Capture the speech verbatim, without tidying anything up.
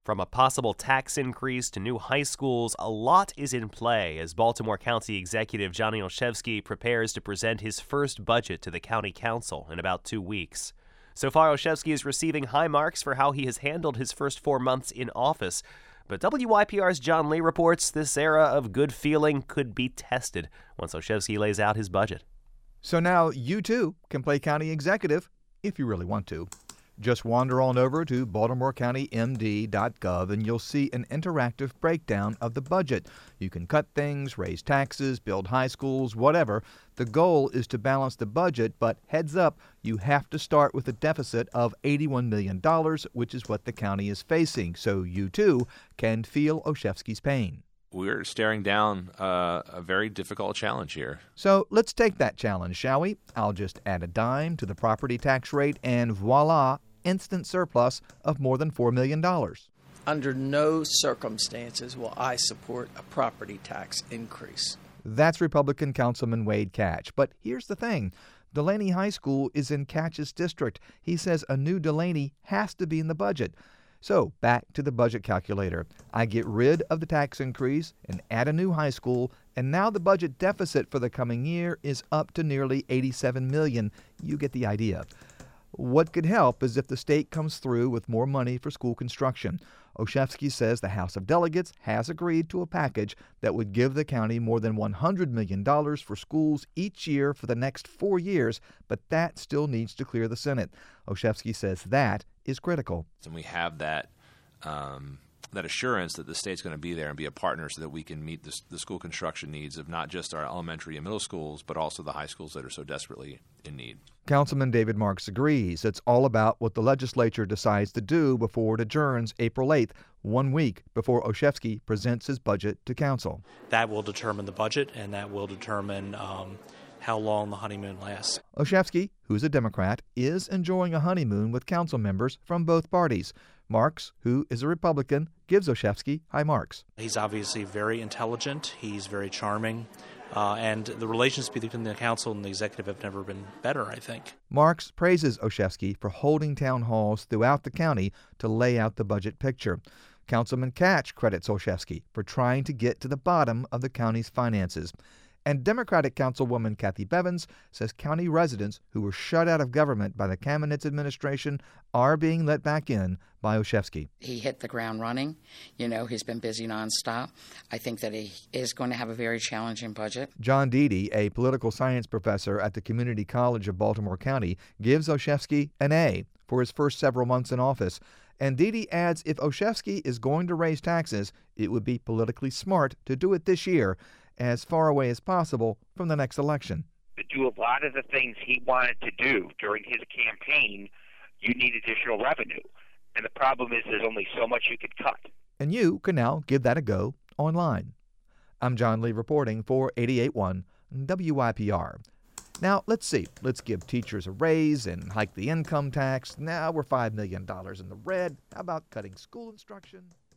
From a possible tax increase to new high schools, a lot is in play as Baltimore County Executive Johnny Olszewski prepares to present his first budget to the county council in about two weeks. So far, Olszewski is receiving high marks for how he has handled his first four months in office. But W Y P R's John Lee reports this era of good feeling could be tested once Olszewski lays out his budget. So now you, too, can play county executive if you really want to. Just wander on over to baltimore county m d dot gov and you'll see an interactive breakdown of the budget. You can cut things, raise taxes, build high schools, whatever. The goal is to balance the budget, but heads up, you have to start with a deficit of eighty-one million dollars, which is what the county is facing. So you, too, can feel Olszewski's pain. We're staring down uh, a very difficult challenge here. So let's take that challenge, shall we? I'll just add a dime to the property tax rate and voila, instant surplus of more than four million dollars. Under no circumstances will I support a property tax increase. That's Republican Councilman Wade Catch. But here's the thing. Delaney High School is in Catch's district. He says a new Delaney has to be in the budget. So back to the budget calculator. I get rid of the tax increase and add a new high school, and now the budget deficit for the coming year is up to nearly eighty-seven million dollars. You get the idea. What could help is if the state comes through with more money for school construction. Olszewski says the House of Delegates has agreed to a package that would give the county more than one hundred million dollars for schools each year for the next four years, but that still needs to clear the Senate. Olszewski says that is critical. And we have that um, that assurance that the state's going to be there and be a partner so that we can meet the, the school construction needs of not just our elementary and middle schools, but also the high schools that are so desperately in need. Councilman David Marks agrees. It's all about what the legislature decides to do before it adjourns April eighth, one week before Olszewski presents his budget to council. That will determine the budget, and that will determine um, how long the honeymoon lasts. Olszewski, who's a Democrat, is enjoying a honeymoon with council members from both parties. Marks, who is a Republican, gives Olszewski high marks. He's obviously very intelligent. He's very charming. Uh, and the relations between the council and the executive have never been better, I think. Marks praises Olszewski for holding town halls throughout the county to lay out the budget picture. Councilman Catch credits Olszewski for trying to get to the bottom of the county's finances. And Democratic Councilwoman Kathy Bevins says county residents who were shut out of government by the Kamenetz administration are being let back in by Olszewski. He hit the ground running. You know, he's been busy nonstop. I think that he is going to have a very challenging budget. John Deedy, a political science professor at the Community College of Baltimore County, gives Olszewski an A for his first several months in office. And Deedy adds if Olszewski is going to raise taxes, it would be politically smart to do it this year, as far away as possible from the next election. To do a lot of the things he wanted to do during his campaign, you need additional revenue. And the problem is there's only so much you could cut. And you can now give that a go online. I'm John Lee reporting for eighty-eight point one W Y P R. Now, let's see. Let's give teachers a raise and hike the income tax. Now we're five million dollars in the red. How about cutting school instruction?